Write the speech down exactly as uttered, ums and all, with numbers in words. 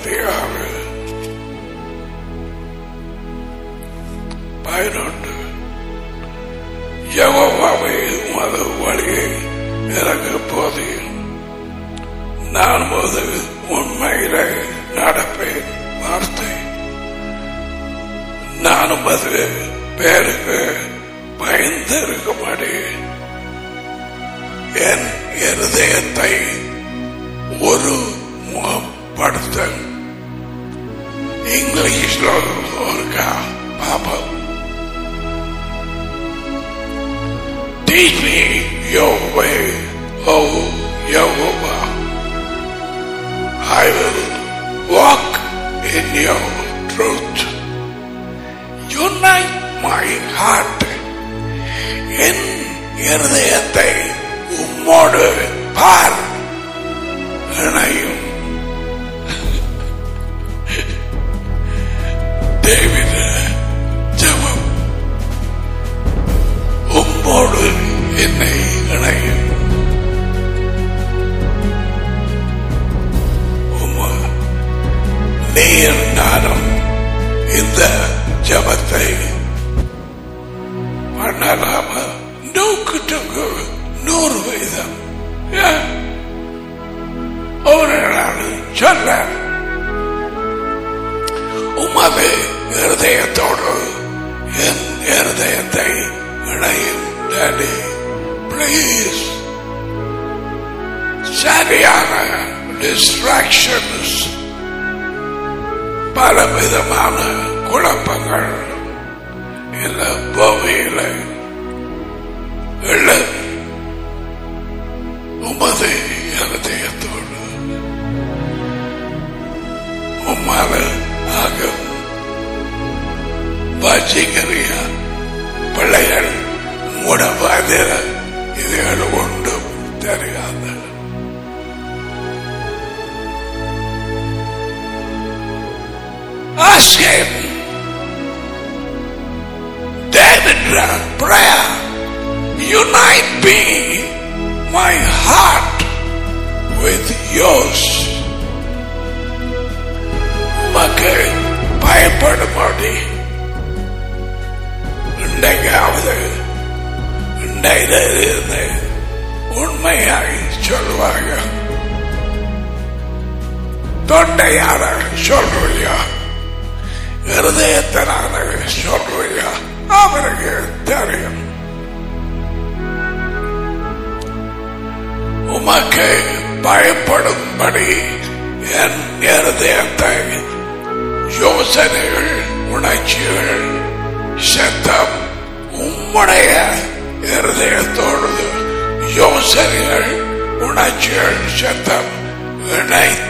இருபத்தி ஆறு பதினொன்று. யெகோவாவே உமது வழியை எனக்கு போதியும், நான் போது உண்மையிலே நடப்பேன். வார்த்தை நானும் அது பேருக்கு பயந்து இருக்கும்படி என் இருதயத்தை ஒரு முகப்படுத்த. இங்கிலீஷ்ல ஒருக்கா பாபம். Teach me your way, O Jehovah. I will walk in your truth. Unite my heart. என் இருதயத்தை உம்மோடு பார் இணையும். டேவிட் ஜெபம். உம்மோடு என்னை இணையும். நீர் நானும் இந்த ஜபத்தை பண்ணலாம நோக்கிட்டு நூறு வீதம் ஒரு நாள் சொல்ல உமது இருதயத்தோடு என் இருதயத்தை இணையும். Daddy please. சரியான டிஸ்ட்ராக்ஷன்ஸ், பலவிதமான குழப்பங்கள் இந்த பூமியில இல்லை. உமது இருதயத்தோடு உம்மால ஆகும். வாசிக்கிறிய பிள்ளைகள் முடவாதிர இதுகள் ஒன்றும் தெரியாத ask him. David prayer, unite me, my heart with yours. உமக்கு பயப்படும்படி இன்றைக்காவது இன்றையிலிருந்து உண்மையாய் சொல்வாங்க. தொண்டையார சொல்றியா, இருதயத்தினால சொல்றியா, அவருக்கு தெரியும். உமக்கு பயப்படும்படி என் இருதயத்தை யோசனைகள், உணர்ச்சிகள், சத்தம் உம்முடைய இருதயத்தோடு யோசனைகள், உணர்ச்சிகள், சத்தம் இணைத்து